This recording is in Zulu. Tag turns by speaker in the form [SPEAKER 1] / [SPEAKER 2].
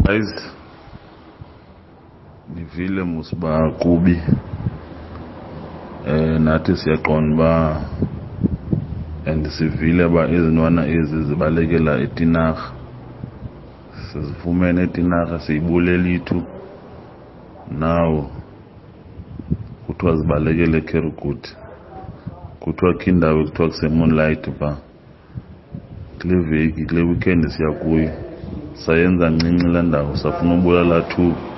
[SPEAKER 1] Guys, ndivile musiba kubi nathi siyaqonda ba and sivile ba izinwana ezi zibalekela eTinarha, sizifumene eTinarha siyibulela ithu now kuthiwa zibalekele eKeriguti, kuthiwa khindawo kuthiwa kuseMoonlight ba kule veki kule weekend siya kuyo sayenza ncinci le ndawo safuna ubulala 2